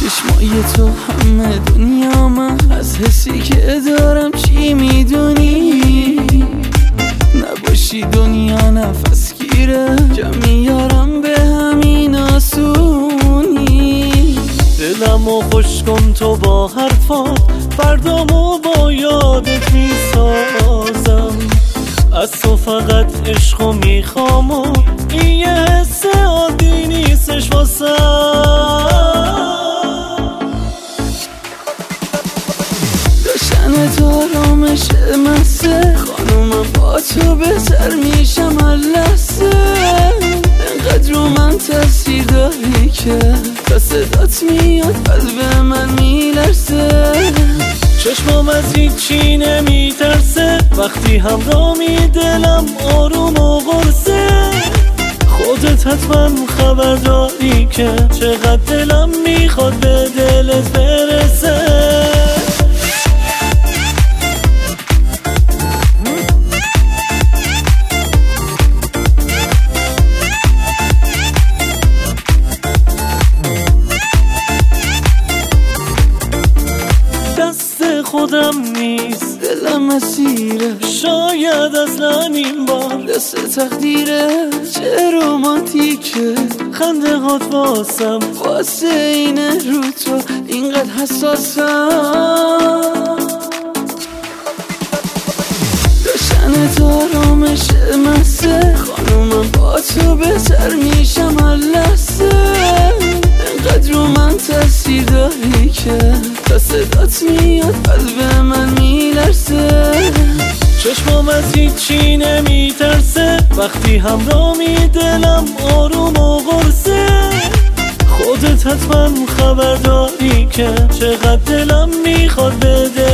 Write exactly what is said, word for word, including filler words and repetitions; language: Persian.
چشمای تو همه دنیا، من از حسی که دارم چی میدونی؟ نباشی دنیا نفس گیره، کم میارم به همین آسونی. دلمو خوش کن تو با حرفات، فردامو با یادت میسازم. از تو فقط عشقو میخوام و این یه حس عادی نیستش واسم. داشتن تو آرامش مسته، خانومم با تو بهتر میشم هر لحظه. انقدر رو من تاثیر داری که تا صدات میاد قلب من میلرزه. چشمام از هیچی نمیترسه، وقتی همرامی دلم آروم و قرصه. خودت حتما خبر داری که چقدر دلم میخواد به دلت برسه. خودم نیست دلم اسیره، شاید اصلا این بار دست تقدیره. چه رومانتیکه خنده هات واسم، واسه اینه رو تو اینقدر حساسم. داشتن تو آرامش مسته، خانومم با تو بهتر میشم هر لحظه. انقدر رو من تاثیر داری که تا صدات میاد قلب من میلرزه. چشمام از هیچی نمیترسه، وقتی همرامی دلم آروم و قرصه. خودت حتما خبر داری که چقدر دلم میخواد بده